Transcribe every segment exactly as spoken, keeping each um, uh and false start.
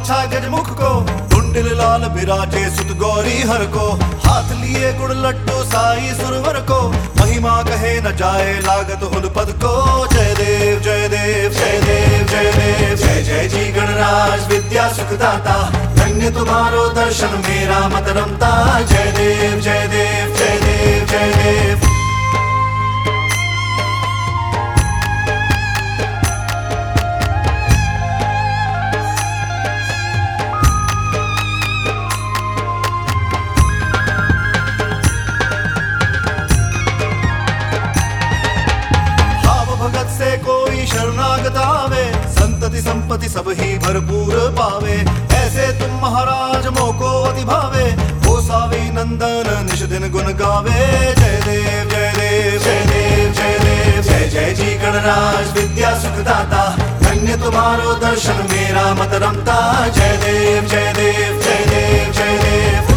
बाछा गजमुख को, कुंडल लाल बिराजे सुत गौरी हर को, हाथ लिए गुड़ लट्टू साई सुरवर को, महिमा कहे न जाए लागत हुन पद को। जय देव जय देव जय देव जय देव जय जय जी गणराज विद्या सुखदाता, धन्य तुम्हारो दर्शन मेरा मत रमता। जय देव जय देव जय देव जय देव। भगत से कोई शरणागत आवे, संतति संपत्ति सब ही भरपूर पावे। ऐसे तुम महाराज मोको अति भावे, हो सावी नंदन निश दिन गुण गावे। जय देव जय देव जय देव जय देव जय जय जी गणराज विद्या सुखदाता, धन्य तुम्हारो दर्शन मेरा मत रमता। जय देव जय देव जय देव जय देव।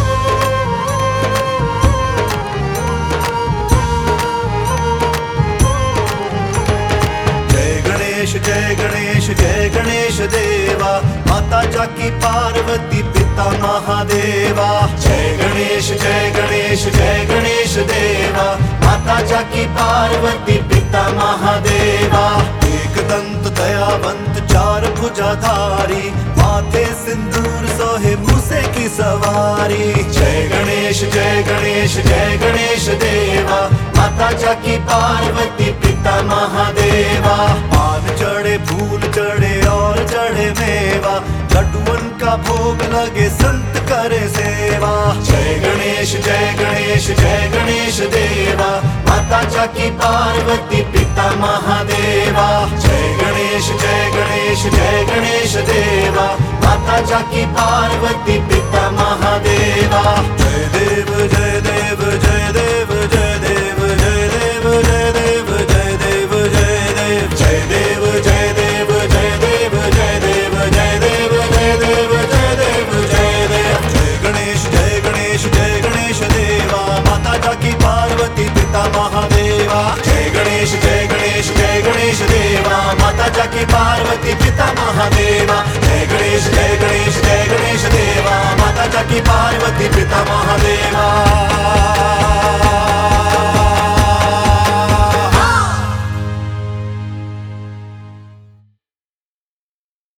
जय गणेश जय गणेश देवा, माता जाकी पार्वती पिता महादेवा। जय गणेश जय गणेश जय गणेश देवा, माता जाकी पार्वती पिता महादेवा। एक दंत दयावंत चार भुजाधारी, माथे सिंदूर सोहे मूसे की सवारी। जय गणेश जय गणेश जय गणेश देवा, माता जाकी पार्वती पिता महादेवा। पान चढ़े फूल चढ़े और चढ़े मेवा, लड्डुअन का भोग लगे संत करे सेवा। जय गणेश जय गणेश जय गणेश देवा, माता जाकी पार्वती पिता महादेवा। जय गणेश जय गणेश जय गणेश देवा, माता जाकी पार्वती पिता महादेवा। जय देव जय देव जय देव जय देव जय देव जय देव जय देव जय देव जय देव जय देव जय देव जय देव जय देव जय देव जय देव जय देव। जय गणेश जय गणेश जय गणेश देवा, माता जाकी पार्वती पिता महादेवा। जय गणेश जय गणेश जय गणेश देवा, माता जाकी पार्वती पिता महादेवा। जय गणेश जय गणेश जय गणेश देवा, माता जाकी पार्वती पिता महादेवा।